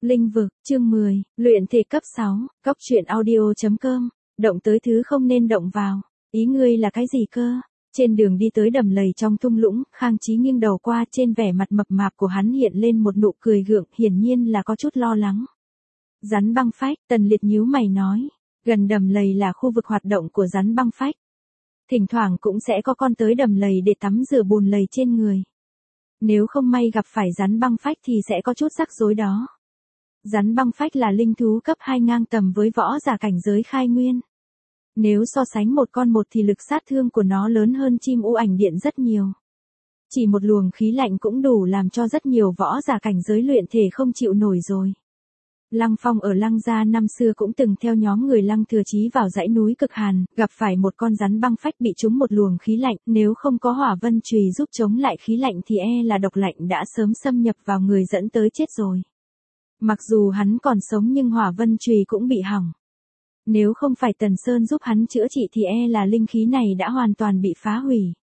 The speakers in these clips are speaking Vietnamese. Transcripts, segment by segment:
Linh vực, chương 10, luyện thể cấp 6, Cóc truyện audio.com, động tới thứ không nên động vào. Ý ngươi là cái gì cơ? Trên đường đi tới đầm lầy trong thung lũng, Khang Chí nghiêng đầu qua, trên vẻ mặt mập mạp của hắn hiện lên một nụ cười gượng, hiển nhiên là có chút lo lắng. Rắn băng phách, Tần Liệt nhíu mày nói, gần đầm lầy là khu vực hoạt động của rắn băng phách. Thỉnh thoảng cũng sẽ có con tới đầm lầy để tắm rửa bùn lầy trên người. Nếu không may gặp phải rắn băng phách thì sẽ có chút rắc rối đó. Rắn băng phách là linh thú cấp 2 ngang tầm với võ giả cảnh giới khai nguyên. Nếu so sánh một con một thì lực sát thương của nó lớn hơn chim u ảnh điện rất nhiều. Chỉ một luồng khí lạnh cũng đủ làm cho rất nhiều võ giả cảnh giới luyện thể không chịu nổi rồi. Lăng Phong ở Lăng gia năm xưa cũng từng theo nhóm người Lăng Thừa Chí vào dãy núi cực hàn, gặp phải một con rắn băng phách bị trúng một luồng khí lạnh, nếu không có hỏa vân chùy giúp chống lại khí lạnh thì là độc lạnh đã sớm xâm nhập vào người dẫn tới chết rồi. Mặc dù hắn còn sống nhưng hỏa vân chùy cũng bị hỏng. Nếu không phải Tần Sơn giúp hắn chữa trị thì là linh khí này đã hoàn toàn bị phá hủy.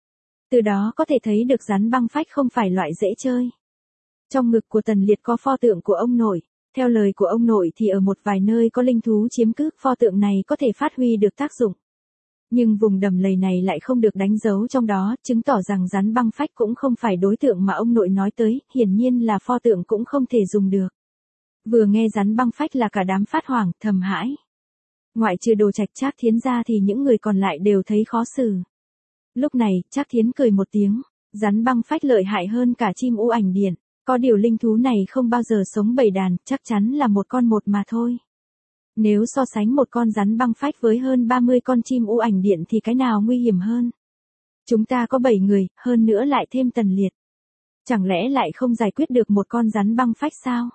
Từ đó có thể thấy được rắn băng phách không phải loại dễ chơi. Trong ngực của Tần Liệt có pho tượng của ông nội. Theo lời của ông nội thì ở một vài nơi có linh thú chiếm cứ, pho tượng này có thể phát huy được tác dụng. Nhưng vùng đầm lầy này lại không được đánh dấu trong đó, chứng tỏ rằng rắn băng phách cũng không phải đối tượng mà ông nội nói tới, hiển nhiên là pho tượng cũng không thể dùng được. Vừa nghe rắn băng phách là cả đám phát hoảng, thầm hãi. Ngoại trừ Đồ Trạch Trác Thiến ra thì những người còn lại đều thấy khó xử. Lúc này, Trác Thiến cười một tiếng, rắn băng phách lợi hại hơn cả chim u ảnh điện. Có điều linh thú này không bao giờ sống bầy đàn, chắc chắn là một con một mà thôi. Nếu so sánh một con rắn băng phách với hơn 30 con chim u ảnh điện thì cái nào nguy hiểm hơn? Chúng ta có 7 người, hơn nữa lại thêm Tần Liệt. Chẳng lẽ lại không giải quyết được một con rắn băng phách sao?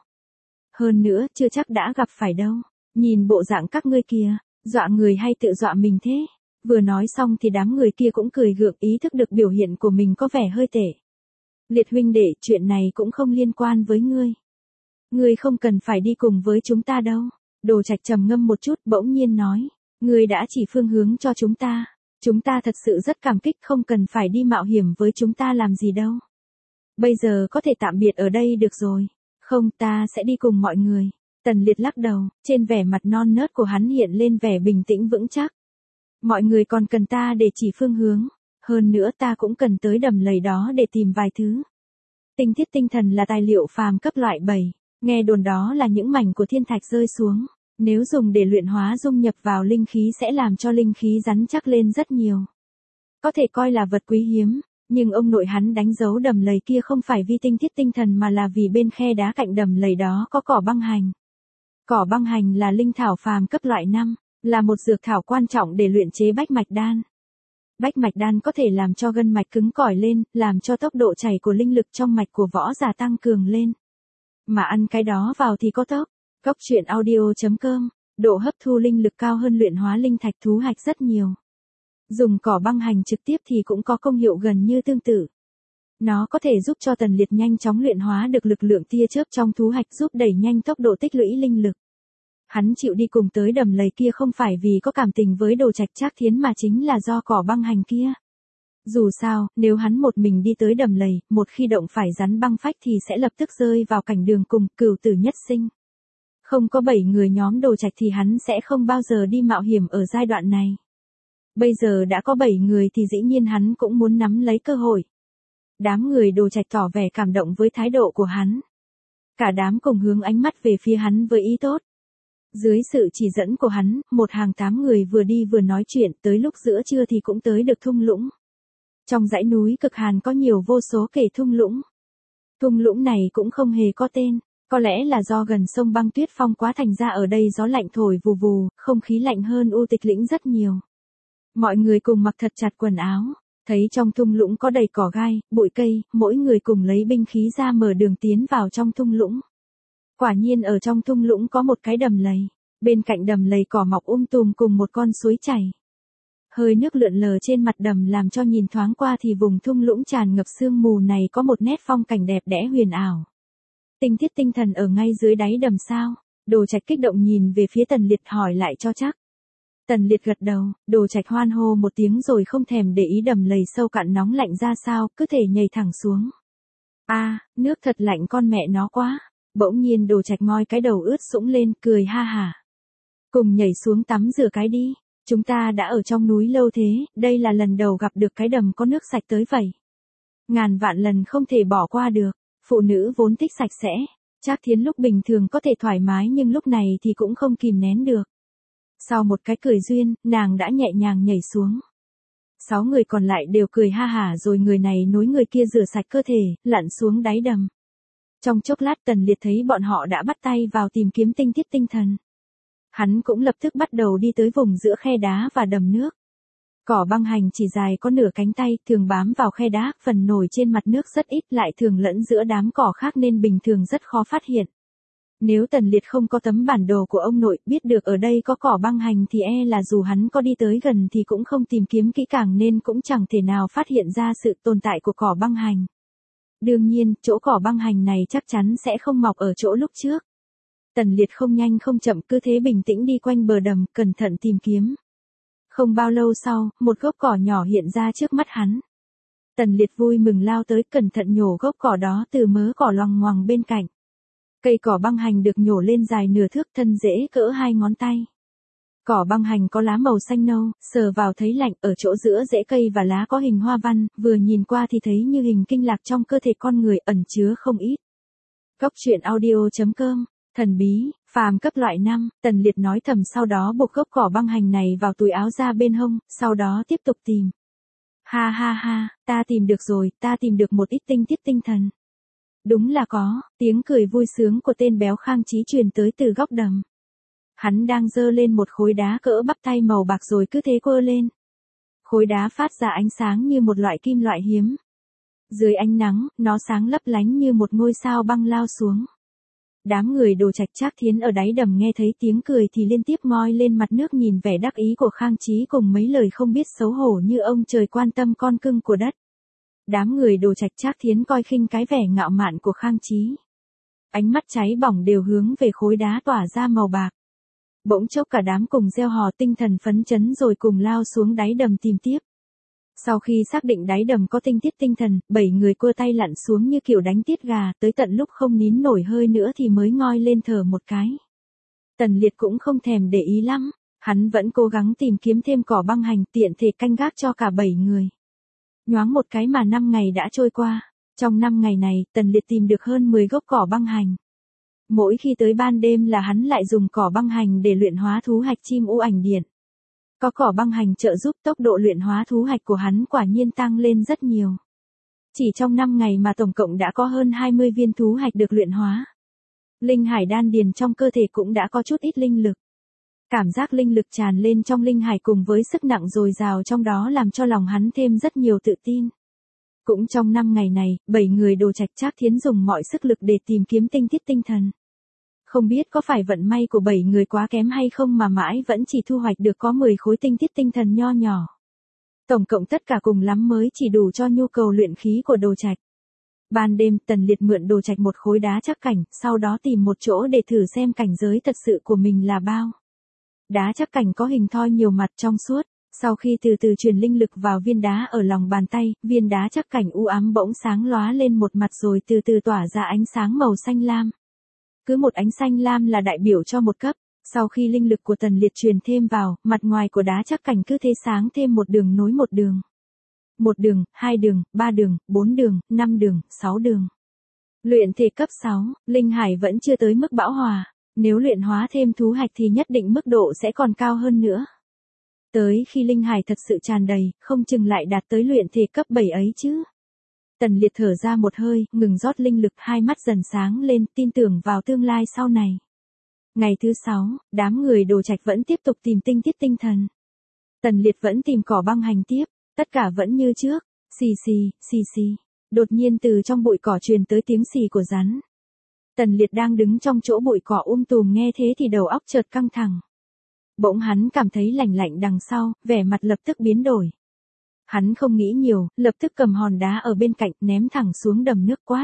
Hơn nữa, chưa chắc đã gặp phải đâu. Nhìn bộ dạng các ngươi kia, dọa người hay tự dọa mình thế? Vừa nói xong thì đám người kia cũng cười gượng, ý thức được biểu hiện của mình có vẻ hơi tệ. Liệt huynh đệ, chuyện này cũng không liên quan với ngươi. Ngươi không cần phải đi cùng với chúng ta đâu. Đồ Trạch trầm ngâm một chút bỗng nhiên nói. Ngươi đã chỉ phương hướng cho chúng ta. Chúng ta thật sự rất cảm kích, không cần phải đi mạo hiểm với chúng ta làm gì đâu. Bây giờ có thể tạm biệt ở đây được rồi. Không, ta sẽ đi cùng mọi người. Tần Liệt lắc đầu, trên vẻ mặt non nớt của hắn hiện lên vẻ bình tĩnh vững chắc. Mọi người còn cần ta để chỉ phương hướng. Hơn nữa ta cũng cần tới đầm lầy đó để tìm vài thứ. Tinh thiết tinh thần là tài liệu phàm cấp loại 7. Nghe đồn đó là những mảnh của thiên thạch rơi xuống. Nếu dùng để luyện hóa dung nhập vào linh khí sẽ làm cho linh khí rắn chắc lên rất nhiều. Có thể coi là vật quý hiếm. Nhưng ông nội hắn đánh dấu đầm lầy kia không phải vì tinh thiết tinh thần mà là vì bên khe đá cạnh đầm lầy đó có cỏ băng hành. Cỏ băng hành là linh thảo phàm cấp loại 5. Là một dược thảo quan trọng để luyện chế bách mạch đan. Bách mạch đan có thể làm cho gân mạch cứng cỏi lên, làm cho tốc độ chảy của linh lực trong mạch của võ giả tăng cường lên. Mà ăn cái đó vào thì có tốc. Cóc truyện audio.com, độ hấp thu linh lực cao hơn luyện hóa linh thạch thú hạch rất nhiều. Dùng cỏ băng hành trực tiếp thì cũng có công hiệu gần như tương tự. Nó có thể giúp cho Tần Liệt nhanh chóng luyện hóa được lực lượng tia chớp trong thú hạch, giúp đẩy nhanh tốc độ tích lũy linh lực. Hắn chịu đi cùng tới đầm lầy kia không phải vì có cảm tình với Đồ Trạch Trác Thiến mà chính là do cỏ băng hành kia. Dù sao, nếu hắn một mình đi tới đầm lầy, một khi động phải rắn băng phách thì sẽ lập tức rơi vào cảnh đường cùng, cửu tử nhất sinh. Không có 7 người nhóm Đồ Trạch thì hắn sẽ không bao giờ đi mạo hiểm ở giai đoạn này. Bây giờ đã có 7 người thì dĩ nhiên hắn cũng muốn nắm lấy cơ hội. Đám người Đồ Trạch tỏ vẻ cảm động với thái độ của hắn. Cả đám cùng hướng ánh mắt về phía hắn với ý tốt. Dưới sự chỉ dẫn của hắn, một hàng 8 người vừa đi vừa nói chuyện, tới lúc giữa trưa thì cũng tới được thung lũng. Trong dãy núi cực hàn có nhiều vô số kẻ thung lũng. Thung lũng này cũng không hề có tên, có lẽ là do gần sông băng tuyết phong quá thành ra ở đây gió lạnh thổi vù vù, không khí lạnh hơn U Tịch Lĩnh rất nhiều. Mọi người cùng mặc thật chặt quần áo, thấy trong thung lũng có đầy cỏ gai, bụi cây, mỗi người cùng lấy binh khí ra mở đường tiến vào trong thung lũng. Quả nhiên ở trong thung lũng có một cái đầm lầy, bên cạnh đầm lầy cỏ mọc tùm cùng một con suối chảy. Hơi nước lượn lờ trên mặt đầm làm cho nhìn thoáng qua thì vùng thung lũng tràn ngập sương mù này có một nét phong cảnh đẹp đẽ huyền ảo. Tinh thiết tinh thần ở ngay dưới đáy đầm sao? Đồ Trạch kích động nhìn về phía Tần Liệt hỏi lại cho chắc. Tần Liệt gật đầu, Đồ Trạch hoan hô một tiếng rồi không thèm để ý đầm lầy sâu cạn nóng lạnh ra sao, cứ thể nhảy thẳng xuống. Nước thật lạnh con mẹ nó quá. Bỗng nhiên Đồ Trạch ngoi cái đầu ướt sũng lên, cười ha hả. Cùng nhảy xuống tắm rửa cái đi. Chúng ta đã ở trong núi lâu thế, đây là lần đầu gặp được cái đầm có nước sạch tới vậy. Ngàn vạn lần không thể bỏ qua được. Phụ nữ vốn thích sạch sẽ. Trác Thiến lúc bình thường có thể thoải mái nhưng lúc này thì cũng không kìm nén được. Sau một cái cười duyên, nàng đã nhẹ nhàng nhảy xuống. 6 người còn lại đều cười ha hả rồi người này nối người kia rửa sạch cơ thể, lặn xuống đáy đầm. Trong chốc lát Tần Liệt thấy bọn họ đã bắt tay vào tìm kiếm tinh tiết tinh thần. Hắn cũng lập tức bắt đầu đi tới vùng giữa khe đá và đầm nước. Cỏ băng hành chỉ dài có nửa cánh tay, thường bám vào khe đá, phần nổi trên mặt nước rất ít lại thường lẫn giữa đám cỏ khác nên bình thường rất khó phát hiện. Nếu Tần Liệt không có tấm bản đồ của ông nội biết được ở đây có cỏ băng hành thì là dù hắn có đi tới gần thì cũng không tìm kiếm kỹ càng nên cũng chẳng thể nào phát hiện ra sự tồn tại của cỏ băng hành. Đương nhiên, chỗ cỏ băng hành này chắc chắn sẽ không mọc ở chỗ lúc trước. Tần Liệt không nhanh không chậm cứ thế bình tĩnh đi quanh bờ đầm, cẩn thận tìm kiếm. Không bao lâu sau, một gốc cỏ nhỏ hiện ra trước mắt hắn. Tần Liệt vui mừng lao tới cẩn thận nhổ gốc cỏ đó từ mớ cỏ loằng ngoằng bên cạnh. Cây cỏ băng hành được nhổ lên dài nửa thước, thân rễ cỡ 2 ngón tay. Cỏ băng hành có lá màu xanh nâu, sờ vào thấy lạnh, ở chỗ giữa rễ cây và lá có hình hoa văn, vừa nhìn qua thì thấy như hình kinh lạc trong cơ thể con người ẩn chứa không ít. Góc truyện audio.com, thần bí, phàm cấp loại 5, Tần Liệt nói thầm sau đó buộc gốc cỏ băng hành này vào túi áo ra bên hông, sau đó tiếp tục tìm. Ha ha ha, ta tìm được rồi, ta tìm được một ít tinh tiết tinh thần. Đúng là có, tiếng cười vui sướng của tên béo Khang Chí truyền tới từ góc đầm. Hắn đang giơ lên một khối đá cỡ bắp tay màu bạc rồi cứ thế quơ lên. Khối đá phát ra ánh sáng như một loại kim loại hiếm. Dưới ánh nắng, nó sáng lấp lánh như một ngôi sao băng lao xuống. Đám người Đồ Trạch Trác Thiến ở đáy đầm nghe thấy tiếng cười thì liên tiếp ngoi lên mặt nước nhìn vẻ đắc ý của Khang Chí cùng mấy lời không biết xấu hổ như ông trời quan tâm con cưng của đất. Đám người Đồ Trạch Trác Thiến coi khinh cái vẻ ngạo mạn của Khang Chí. Ánh mắt cháy bỏng đều hướng về khối đá tỏa ra màu bạc. Bỗng chốc cả đám cùng reo hò tinh thần phấn chấn rồi cùng lao xuống đáy đầm tìm tiếp. Sau khi xác định đáy đầm có tinh tiết tinh thần, 7 người cua tay lặn xuống như kiểu đánh tiết gà, tới tận lúc không nín nổi hơi nữa thì mới ngoi lên thở một cái. Tần Liệt cũng không thèm để ý lắm, hắn vẫn cố gắng tìm kiếm thêm cỏ băng hành tiện thể canh gác cho cả 7 người. Nhoáng một cái mà 5 ngày đã trôi qua, trong 5 ngày này, Tần Liệt tìm được hơn 10 gốc cỏ băng hành. Mỗi khi tới ban đêm là hắn lại dùng cỏ băng hành để luyện hóa thú hạch chim u ảnh điện. Có cỏ băng hành trợ giúp tốc độ luyện hóa thú hạch của hắn quả nhiên tăng lên rất nhiều. Chỉ trong 5 ngày mà tổng cộng đã có hơn 20 viên thú hạch được luyện hóa. Linh hải đan điền trong cơ thể cũng đã có chút ít linh lực. Cảm giác linh lực tràn lên trong linh hải cùng với sức nặng dồi dào trong đó làm cho lòng hắn thêm rất nhiều tự tin. Cũng trong 5 ngày này, 7 người Đồ Trạch Trác Thiến dùng mọi sức lực để tìm kiếm tinh tiết tinh thần. Không biết có phải vận may của 7 người quá kém hay không mà mãi vẫn chỉ thu hoạch được có 10 khối tinh tiết tinh thần nho nhỏ. Tổng cộng tất cả cùng lắm mới chỉ đủ cho nhu cầu luyện khí của Đồ Trạch. Ban đêm Tần Liệt mượn Đồ Trạch một khối đá chắc cảnh, sau đó tìm một chỗ để thử xem cảnh giới thật sự của mình là bao. Đá chắc cảnh có hình thoi nhiều mặt trong suốt, sau khi từ từ truyền linh lực vào viên đá ở lòng bàn tay, viên đá chắc cảnh u ám bỗng sáng lóa lên một mặt rồi từ từ tỏa ra ánh sáng màu xanh lam. Cứ một ánh xanh lam là đại biểu cho một cấp, sau khi linh lực của Tần Liệt truyền thêm vào, mặt ngoài của đá chắc cảnh cứ thế sáng thêm một đường nối một đường. 1 đường, 2 đường, 3 đường, 4 đường, 5 đường, 6 đường. Luyện thể cấp 6, linh hải vẫn chưa tới mức bão hòa, nếu luyện hóa thêm thú hạch thì nhất định mức độ sẽ còn cao hơn nữa. Tới khi linh hải thật sự tràn đầy, không chừng lại đạt tới luyện thể cấp 7 ấy chứ. Tần Liệt thở ra một hơi, ngừng rót linh lực, hai mắt dần sáng lên, tin tưởng vào tương lai sau này. Ngày thứ 6, đám người Đồ Trạch vẫn tiếp tục tìm tinh tiết tinh thần. Tần Liệt vẫn tìm cỏ băng hành tiếp, tất cả vẫn như trước, xì xì, xì xì. Đột nhiên từ trong bụi cỏ truyền tới tiếng xì của rắn. Tần Liệt đang đứng trong chỗ bụi cỏ tùm nghe thế thì đầu óc chợt căng thẳng. Bỗng hắn cảm thấy lạnh lạnh đằng sau, vẻ mặt lập tức biến đổi. Hắn không nghĩ nhiều, lập tức cầm hòn đá ở bên cạnh ném thẳng xuống đầm nước quát.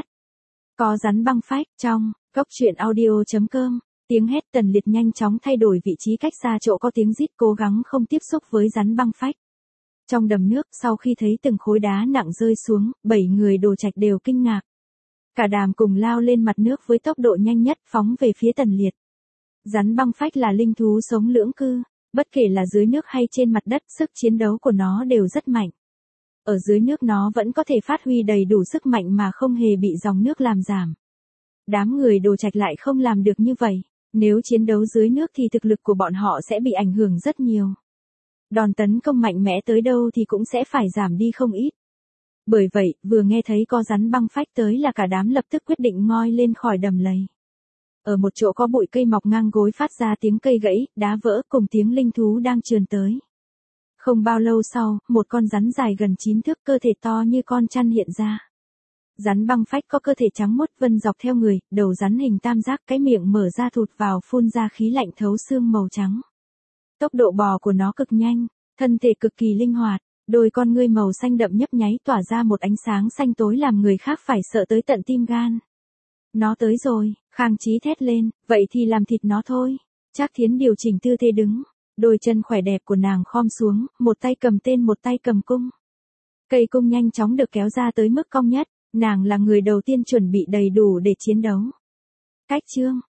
Có rắn băng phách, trong, góc truyện audio.com, tiếng hét. Tần Liệt nhanh chóng thay đổi vị trí cách xa chỗ có tiếng rít cố gắng không tiếp xúc với rắn băng phách. Trong đầm nước sau khi thấy từng khối đá nặng rơi xuống, 7 người Đồ Trạch đều kinh ngạc. Cả đám cùng lao lên mặt nước với tốc độ nhanh nhất phóng về phía Tần Liệt. Rắn băng phách là linh thú sống lưỡng cư, bất kể là dưới nước hay trên mặt đất, sức chiến đấu của nó đều rất mạnh. Ở dưới nước nó vẫn có thể phát huy đầy đủ sức mạnh mà không hề bị dòng nước làm giảm. Đám người Đồ Trạch lại không làm được như vậy, nếu chiến đấu dưới nước thì thực lực của bọn họ sẽ bị ảnh hưởng rất nhiều. Đòn tấn công mạnh mẽ tới đâu thì cũng sẽ phải giảm đi không ít. Bởi vậy, vừa nghe thấy có rắn băng phách tới là cả đám lập tức quyết định ngoi lên khỏi đầm lầy. Ở một chỗ có bụi cây mọc ngang gối phát ra tiếng cây gãy, đá vỡ cùng tiếng linh thú đang trườn tới. Không bao lâu sau, một con rắn dài gần 9 thước, cơ thể to như con chăn hiện ra. Rắn băng phách có cơ thể trắng muốt vân dọc theo người, đầu rắn hình tam giác, cái miệng mở ra thụt vào phun ra khí lạnh thấu xương màu trắng. Tốc độ bò của nó cực nhanh, thân thể cực kỳ linh hoạt, đôi con ngươi màu xanh đậm nhấp nháy tỏa ra một ánh sáng xanh tối làm người khác phải sợ tới tận tim gan. Nó tới rồi, Khang Chí thét lên, vậy thì làm thịt nó thôi. Trác Thiến điều chỉnh tư thế đứng, đôi chân khỏe đẹp của nàng khom xuống, một tay cầm tên một tay cầm cung. Cây cung nhanh chóng được kéo ra tới mức cong nhất, nàng là người đầu tiên chuẩn bị đầy đủ để chiến đấu. Cách chương